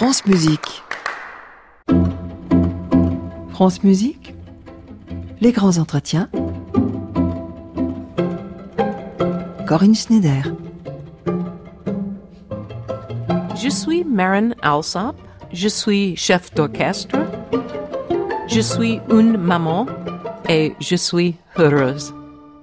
France Musique. France Musique, les grands entretiens. Corinne Schneider. Je suis Maren Alsop, je suis chef d'orchestre, je suis une maman et je suis heureuse.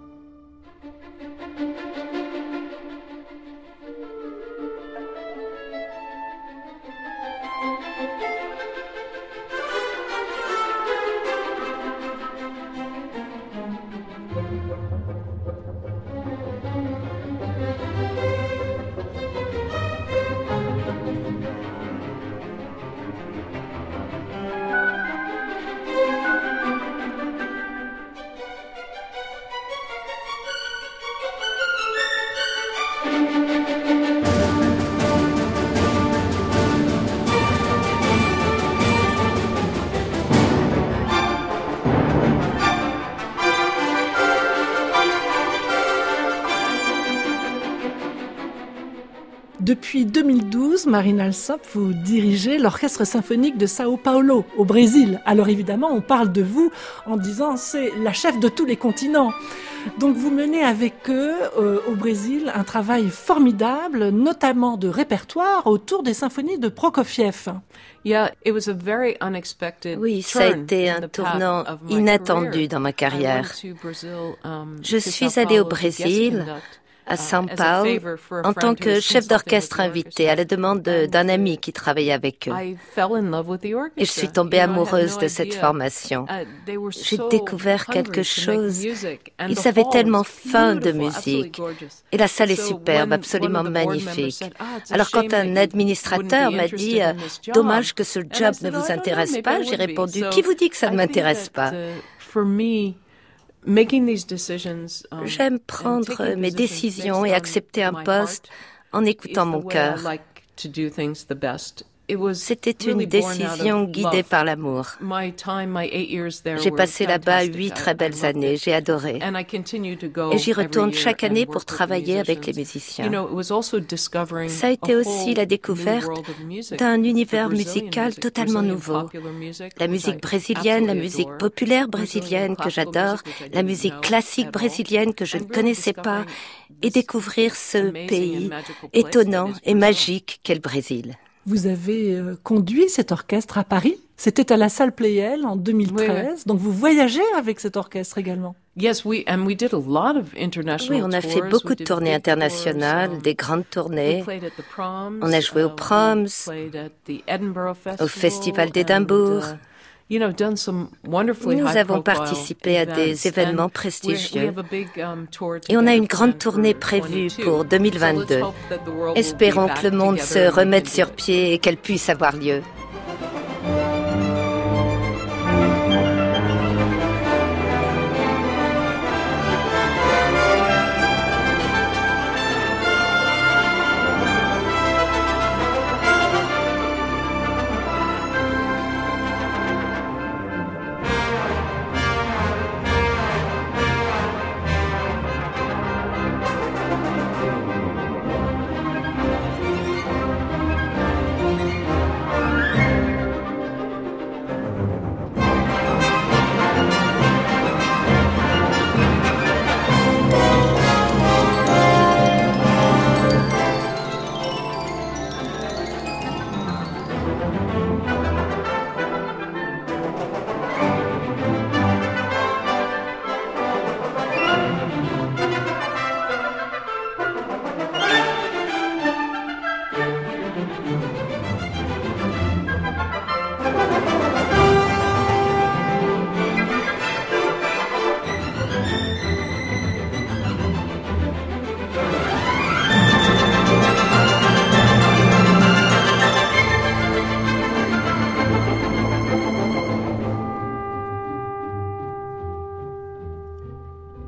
Depuis 2012, Marine Alsop, vous dirigez l'Orchestre symphonique de Sao Paulo, au Brésil. Alors évidemment, on parle de vous en disant c'est la chef de tous les continents. Donc vous menez avec eux, au Brésil, un travail formidable, notamment de répertoire autour des symphonies de Prokofiev. Oui, ça a été un tournant inattendu dans ma carrière. Je suis allée au Brésil, à São Paulo, en tant que chef d'orchestre invité à la demande d'un ami qui travaillait avec eux. Et je suis tombée amoureuse de cette formation. J'ai découvert quelque chose. Ils avaient tellement faim de musique. Et la salle est superbe, absolument magnifique. Alors quand un administrateur m'a dit « Dommage que ce job ne vous intéresse pas », j'ai répondu « Qui vous dit que ça ne m'intéresse pas ?» J'aime prendre mes décisions et accepter un poste en écoutant mon cœur. C'était une décision guidée par l'amour. J'ai passé là-bas 8 très belles années, j'ai adoré. Et j'y retourne chaque année pour travailler avec les musiciens. Ça a été aussi la découverte d'un univers musical totalement nouveau. La musique brésilienne, la musique populaire brésilienne que j'adore, la musique classique brésilienne que je ne connaissais pas, et découvrir ce pays étonnant et magique qu'est le Brésil. Vous avez conduit cet orchestre à Paris. C'était à la salle Pleyel en 2013. Oui. Donc vous voyagez avec cet orchestre également. Oui, on a fait beaucoup de tournées internationales, des grandes tournées. On a joué aux Proms, au Festival d'Édimbourg. Nous avons participé à des événements prestigieux et on a une grande tournée prévue pour 2022. Espérons que le monde se remette sur pied et qu'elle puisse avoir lieu.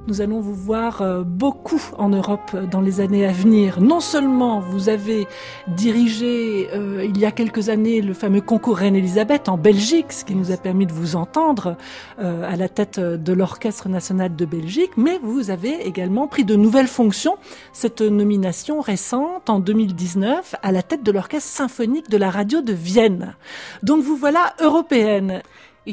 nous allons vous voir beaucoup en Europe dans les années à venir. Non seulement vous avez dirigé il y a quelques années le fameux concours Reine-Élisabeth en Belgique, ce qui nous a permis de vous entendre à la tête de l'Orchestre national de Belgique, mais vous avez également pris de nouvelles fonctions. Cette nomination récente en 2019 à la tête de l'Orchestre symphonique de la radio de Vienne. Donc vous voilà européenne. Oui,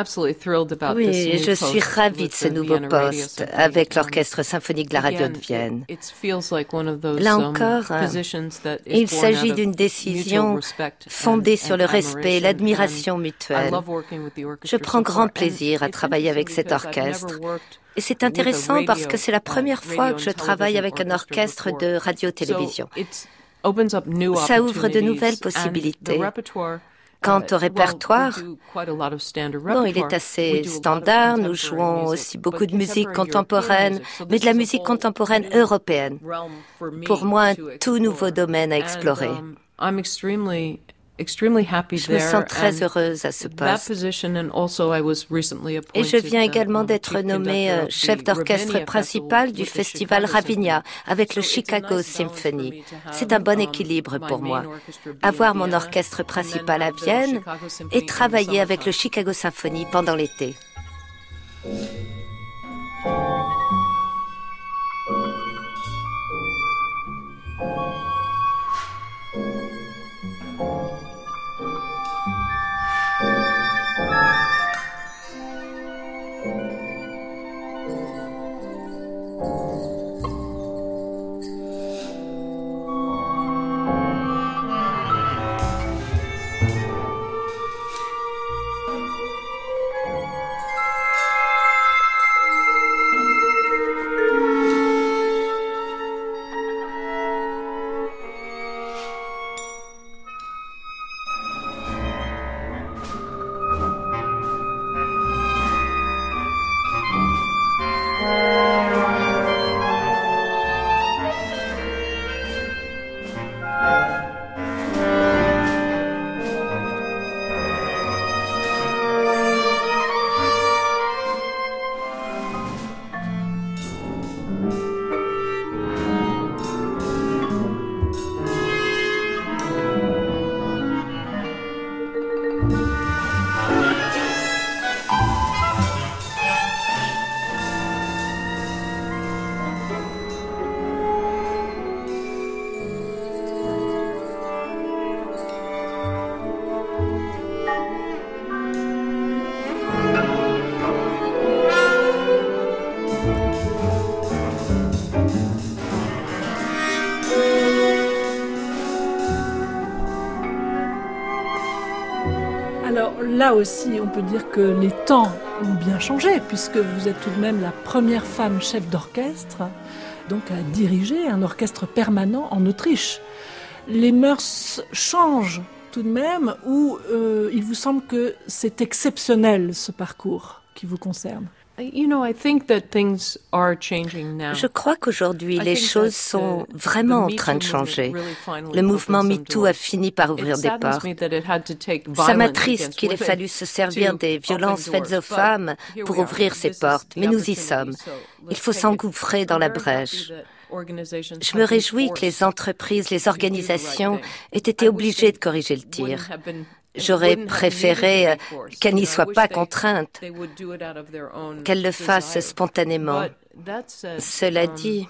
je suis ravie de ce nouveau poste avec l'Orchestre symphonique de la radio de Vienne. Là encore, il s'agit d'une décision fondée sur le respect et l'admiration mutuelle. Je prends grand plaisir à travailler avec cet orchestre. Et c'est intéressant parce que c'est la première fois que je travaille avec un orchestre de radio-télévision. Ça ouvre de nouvelles possibilités. Quant au répertoire, il est assez standard. Nous jouons aussi beaucoup de musique contemporaine, mais de la musique contemporaine européenne. Pour moi, un tout nouveau domaine à explorer. Je me sens très heureuse à ce poste. Et je viens également d'être nommée chef d'orchestre principal du festival Ravinia avec le Chicago Symphony. C'est un bon équilibre pour moi. Avoir mon orchestre principal à Vienne et travailler avec le Chicago Symphony pendant l'été. Là aussi, on peut dire que les temps ont bien changé, puisque vous êtes tout de même la première femme chef d'orchestre, donc à diriger un orchestre permanent en Autriche. Les mœurs changent tout de même, ou il vous semble que c'est exceptionnel, ce parcours qui vous concerne? Je crois qu'aujourd'hui, les choses sont vraiment en train de changer. Le mouvement MeToo a fini par ouvrir des portes. Ça m'attriste qu'il ait fallu se servir des violences faites aux femmes pour ouvrir ces portes, mais nous y sommes. Il faut s'engouffrer dans la brèche. Je me réjouis que les entreprises, les organisations aient été obligées de corriger le tir. J'aurais préféré qu'elles n'y soient pas contraintes, qu'elles le fassent spontanément. Cela dit,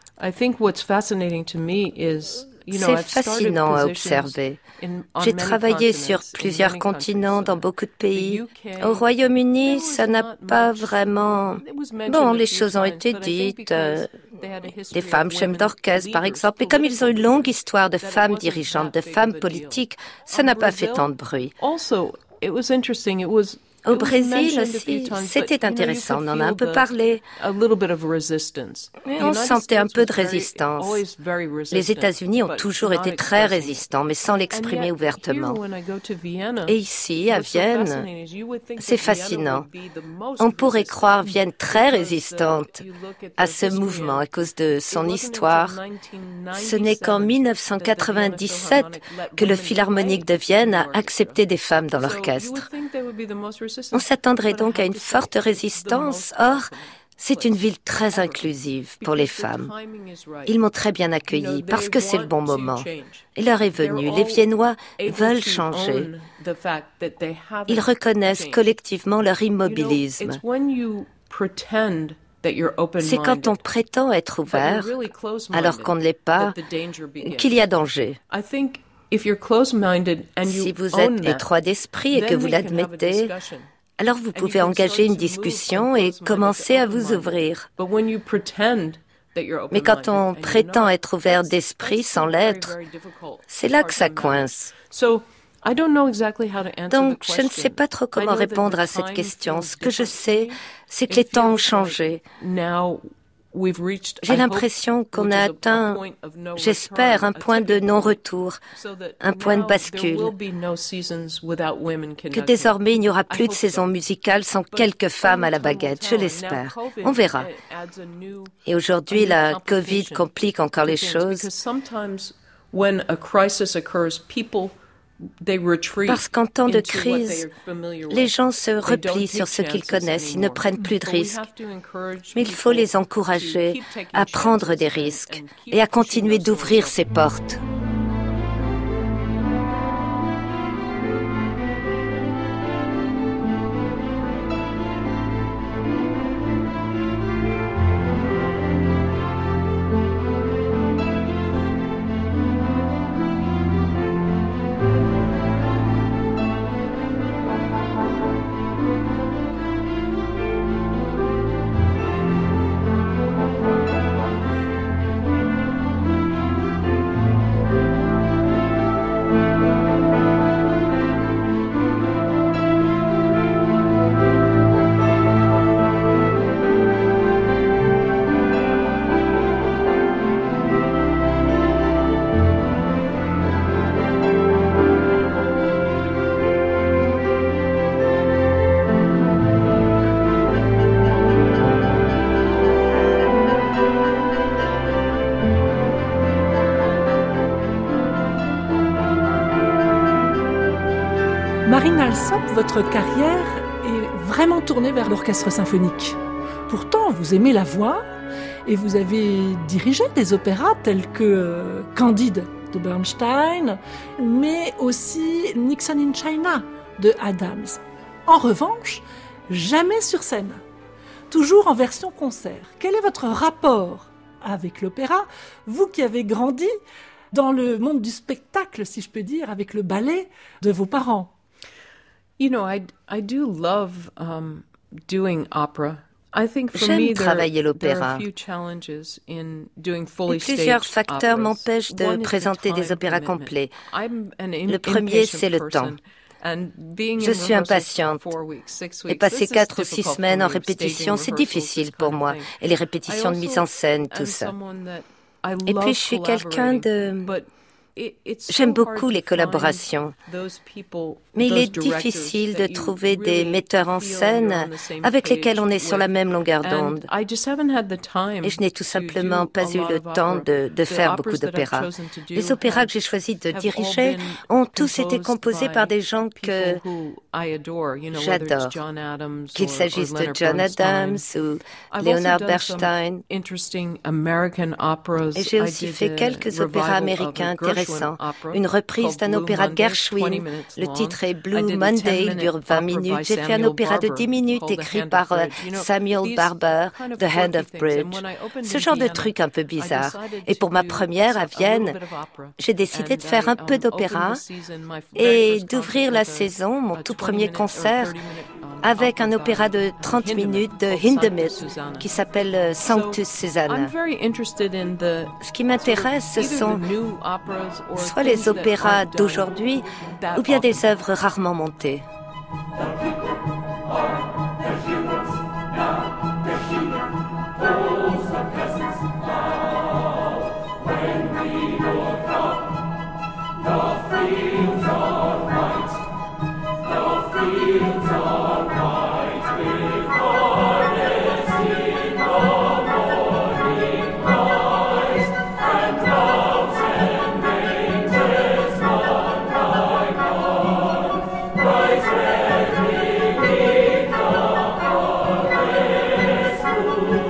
c'est fascinant à observer. J'ai travaillé sur plusieurs continents, dans beaucoup de pays. Au Royaume-Uni, ça n'a pas vraiment... Bon, les choses ont été dites. Des femmes chefs d'orchestre, par exemple. Et comme ils ont une longue histoire de femmes dirigeantes, de femmes politiques, ça n'a pas fait tant de bruit. Au Brésil aussi, c'était intéressant, on en a un peu parlé. On sentait un peu de résistance. Les États-Unis ont toujours été très résistants, mais sans l'exprimer ouvertement. Et ici, à Vienne, c'est fascinant. On pourrait croire Vienne très résistante à ce mouvement à cause de son histoire. Ce n'est qu'en 1997 que le Philharmonique de Vienne a accepté des femmes dans l'orchestre. On s'attendrait donc à une forte résistance. Or, C'est une ville très inclusive pour les femmes. Ils m'ont très bien accueilli parce que c'est le bon moment. Et l'heure est venue. Les Viennois veulent changer. Ils reconnaissent collectivement leur immobilisme. C'est quand on prétend être ouvert, alors qu'on ne l'est pas, qu'il y a danger. Si vous êtes étroit d'esprit et que vous l'admettez, alors vous pouvez engager une discussion et commencer à vous ouvrir. Mais quand on prétend être ouvert d'esprit sans l'être, c'est là que ça coince. Donc, je ne sais pas trop comment répondre à cette question. Ce que je sais, c'est que les temps ont changé. J'ai l'impression qu'on a atteint, j'espère, un point de non-retour, un point de bascule, que désormais il n'y aura plus de saison musicale sans quelques femmes à la baguette, je l'espère. On verra. Et aujourd'hui, la Covid complique encore les choses. Parce qu'en temps de crise, les gens se replient sur ce qu'ils connaissent, ils ne prennent plus de risques. Mais il faut les encourager à prendre des risques et à continuer d'ouvrir ces portes. Marine Alsop, votre carrière est vraiment tournée vers l'orchestre symphonique. Pourtant, vous aimez la voix et vous avez dirigé des opéras tels que Candide de Bernstein, mais aussi Nixon in China de Adams. En revanche, jamais sur scène, toujours en version concert. Quel est votre rapport avec l'opéra, vous qui avez grandi dans le monde du spectacle, si je peux dire, avec le ballet de vos parents? I do love doing opera. J'aime travailler l'opéra. Plusieurs facteurs m'empêchent de présenter des opéras complets. Le premier, c'est le temps. Je suis impatiente. Et passer 4 ou 6 semaines en répétition, c'est difficile pour moi. Et les répétitions de mise en scène, tout ça. Et puis, je suis quelqu'un de... J'aime beaucoup les collaborations, mais il est difficile de trouver des metteurs en scène avec lesquels on est sur la même longueur d'onde. Et je n'ai tout simplement pas eu le temps de faire beaucoup d'opéras. Les opéras que j'ai choisi de diriger ont tous été composés par des gens que j'adore, qu'il s'agisse de John Adams ou Leonard Bernstein. Et j'ai aussi fait quelques opéras américains intéressants. Une reprise d'un opéra de Gershwin. Le titre est Blue Monday, il dure 20 minutes. J'ai fait un opéra de 10 minutes écrit par Samuel Barber, The Hand of Bridge. Ce genre de truc un peu bizarre. Et pour ma première à Vienne, j'ai décidé de faire un peu d'opéra et d'ouvrir la saison, mon tout premier concert, avec un opéra de 30 minutes de Hindemith qui s'appelle Sanctus Susanna. Ce qui m'intéresse, ce sont soit les opéras d'aujourd'hui ou bien des œuvres rarement montées. School.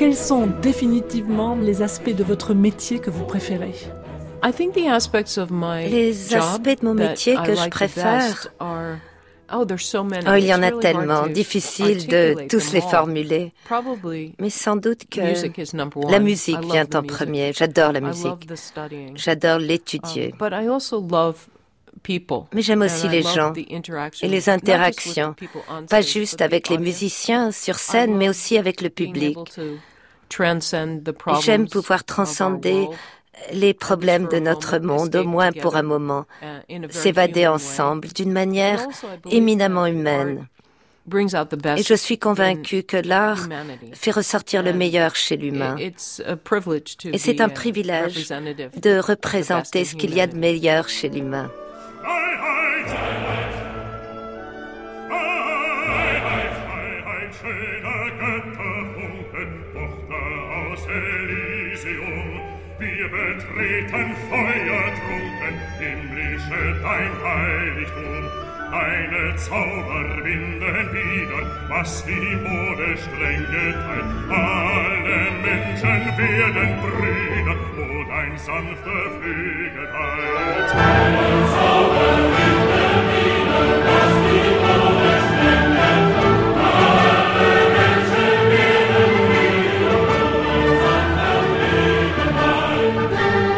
quels sont définitivement les aspects de votre métier que vous préférez? Les aspects de mon métier que je préfère, il y en a tellement, difficile de tous les formuler. Mais sans doute que la musique vient en premier. J'adore la musique. J'adore l'étudier. Mais j'aime aussi les gens et les interactions, pas juste avec les musiciens sur scène, mais aussi avec le public. J'aime pouvoir transcender les problèmes de notre monde, au moins pour un moment, s'évader ensemble d'une manière éminemment humaine. Et je suis convaincue que l'art fait ressortir le meilleur chez l'humain. Et c'est un privilège de représenter ce qu'il y a de meilleur chez l'humain. Wir betreten feuertrunken, himmlische dein Heiligtum. Deine Zauber binden wieder, was die Mode streng geteilt. Alle Menschen werden Brüder, wo dein sanfter Flügel teilt. Deine Zauber binden wieder, was die Mode streng geteilt. Alle Menschen werden Brüder, wo dein sanfter Flügel teilt.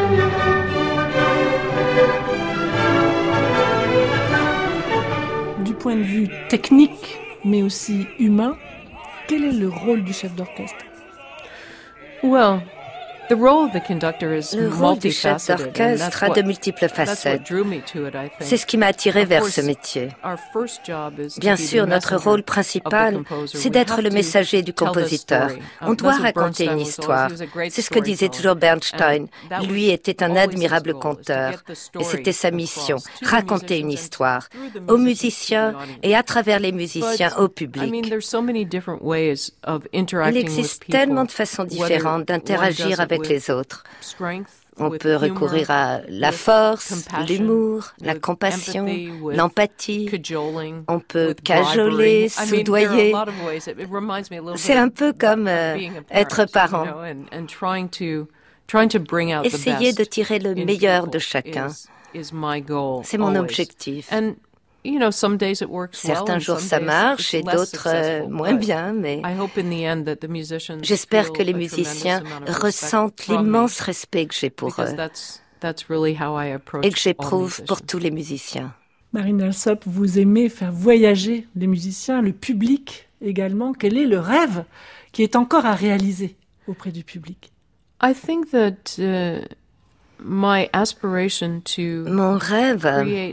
Du point de vue technique, mais aussi humain, quel est le rôle du chef d'orchestre? Le rôle du chef d'orchestre a de multiples facettes. C'est ce qui m'a attiré vers ce métier. Bien sûr, notre rôle principal, c'est d'être le messager du compositeur. On doit raconter une histoire. C'est ce que disait toujours Bernstein. Lui était un admirable conteur. Et c'était sa mission, raconter une histoire. Aux musiciens et à travers les musiciens, au public. Il existe tellement de façons différentes d'interagir avec les autres. On peut recourir à la force, l'humour, la compassion, l'empathie. On peut cajoler, soudoyer. C'est un peu comme être parent. Essayer de tirer le meilleur de chacun. C'est mon objectif. Certains jours ça marche et d'autres moins bien, mais j'espère que les musiciens ressentent l'immense respect que j'ai pour eux et que j'éprouve pour tous les musiciens. Marine Alsop, vous aimez faire voyager les musiciens, le public également. Quel est le rêve qui est encore à réaliser auprès du public? Mon rêve,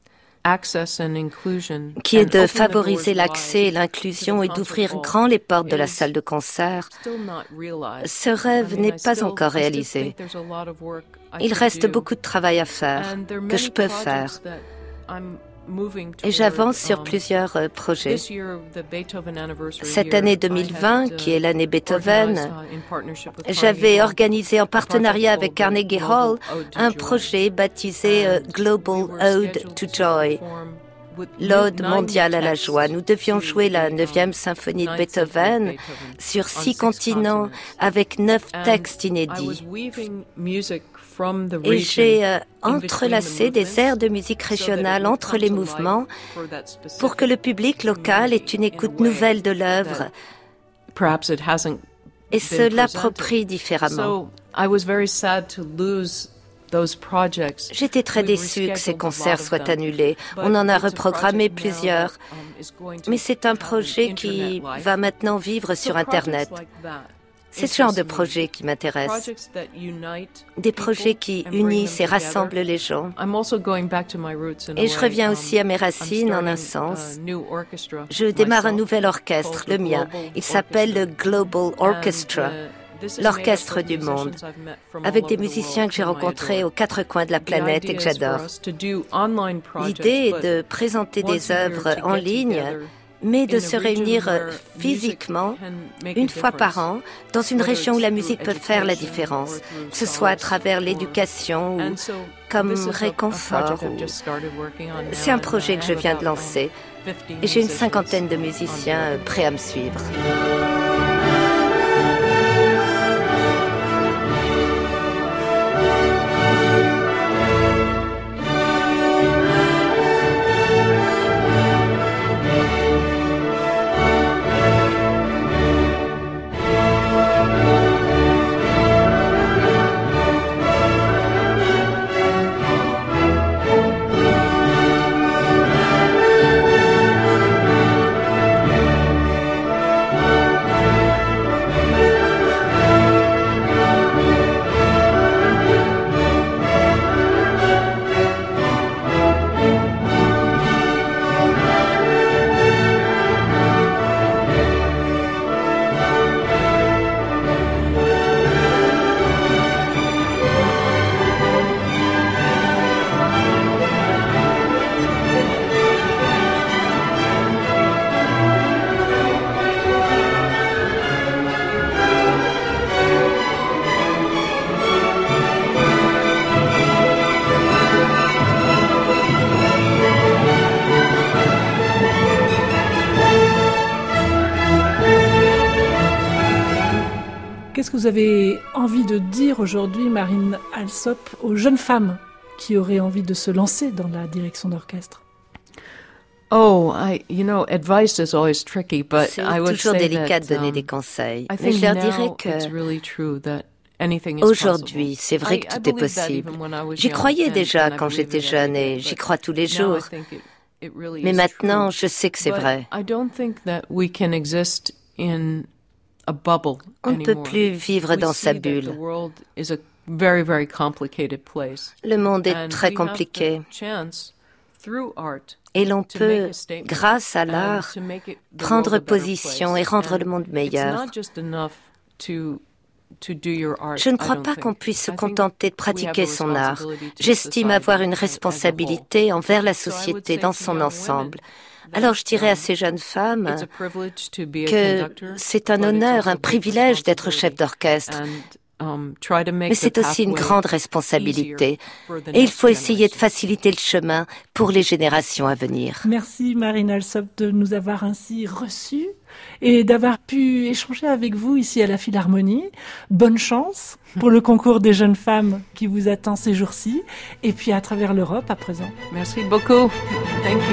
qui est de favoriser l'accès et l'inclusion et d'ouvrir grand les portes de la salle de concert. Ce rêve n'est pas encore réalisé. Il reste beaucoup de travail à faire, que je peux faire. Et j'avance sur plusieurs projets. Cette année 2020, qui est l'année Beethoven, j'avais organisé en partenariat avec Carnegie Hall un projet baptisé Global Ode to Joy, l'Ode mondiale à la joie. Nous devions jouer la 9e symphonie de Beethoven sur 6 continents avec 9 textes inédits. Et j'ai entrelacé des airs de musique régionale entre les mouvements pour que le public local ait une écoute nouvelle de l'œuvre et se l'approprie différemment. J'étais très déçue que ces concerts soient annulés. On en a reprogrammé plusieurs. Mais c'est un projet qui va maintenant vivre sur Internet. C'est ce genre de projet qui m'intéresse. Des projets qui unissent et rassemblent les gens. Et je reviens aussi à mes racines en un sens. Je démarre un nouvel orchestre, le mien. Il s'appelle le Global Orchestra, l'orchestre du monde, avec des musiciens que j'ai rencontrés aux 4 coins de la planète et que j'adore. L'idée est de présenter des œuvres en ligne, mais de se réunir physiquement, une fois par an, dans une région où la musique peut faire la différence, que ce soit à travers l'éducation ou comme réconfort. C'est un projet que je viens de lancer et j'ai une 50aine de musiciens prêts à me suivre. Qu'est-ce que vous avez envie de dire aujourd'hui, Marine Alsop, aux jeunes femmes qui auraient envie de se lancer dans la direction d'orchestre? Advice is always tricky, but c'est I would toujours say délicat de that, donner des conseils. I Mais think je leur now dirais it's que really true that anything is aujourd'hui, possible. c'est vrai que I tout est believed that possible. even when I was J'y young, croyais and déjà I quand believe j'étais it jeune every et day, j'y but crois tous les now I jours. think it really Mais is maintenant, true. je sais que c'est But vrai. I don't think that we can exist in a bubble On ne peut anymore. plus vivre We dans see sa that bulle. the world is a very, very complicated place. Le monde est And très we have compliqué. the chance, through art, Et l'on to make peut, a statement grâce à and l'art, to make it the prendre world a better position place. et rendre And le monde it's meilleur. not just enough to do your art, Je ne I crois don't pas think. qu'on puisse se I think contenter de we have pratiquer a son art. responsibility to J'estime society avoir une as a whole. responsabilité envers la So I would société say dans to son young ensemble. women Alors je dirais à that, ces jeunes femmes it's a privilege to be a que conductor, c'est un but it's honneur, also un a big privilège d'être chef responsibility. d'orchestre. Try to make Mais c'est the aussi une pathway grande responsabilité. easier for the Et il next faut essayer de generation. faciliter le chemin pour les générations à venir. Merci Marine Alsop de nous avoir ainsi reçus et d'avoir pu échanger avec vous ici à la Philharmonie. Bonne chance pour le concours des jeunes femmes qui vous attend ces jours-ci et puis à travers l'Europe à présent. Merci beaucoup. Thank you.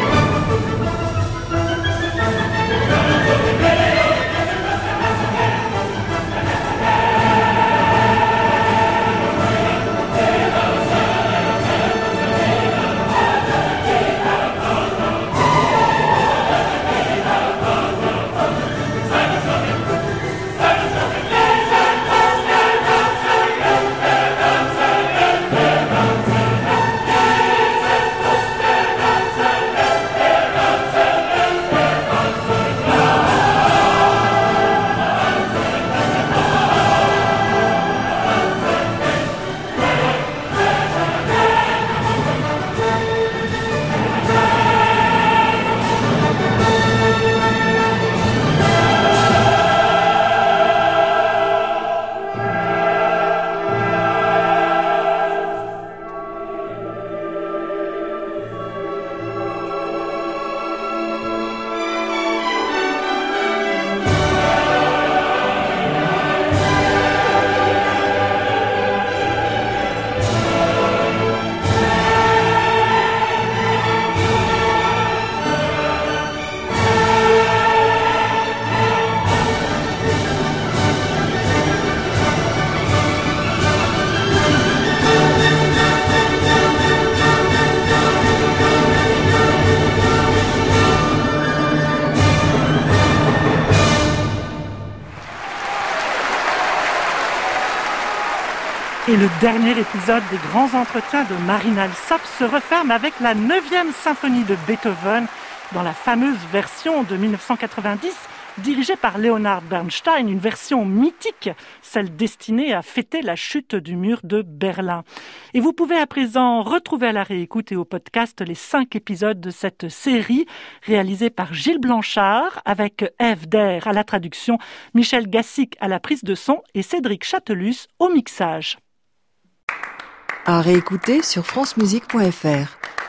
Et le dernier épisode des grands entretiens de Marine Alsop se referme avec la 9e symphonie de Beethoven dans la fameuse version de 1990 dirigée par Leonard Bernstein, une version mythique, celle destinée à fêter la chute du mur de Berlin. Et vous pouvez à présent retrouver à la réécoute et au podcast les 5 épisodes de cette série réalisée par Gilles Blanchard avec Ève Der à la traduction, Michel Gassic à la prise de son et Cédric Chatelus au mixage. À réécouter sur francemusique.fr.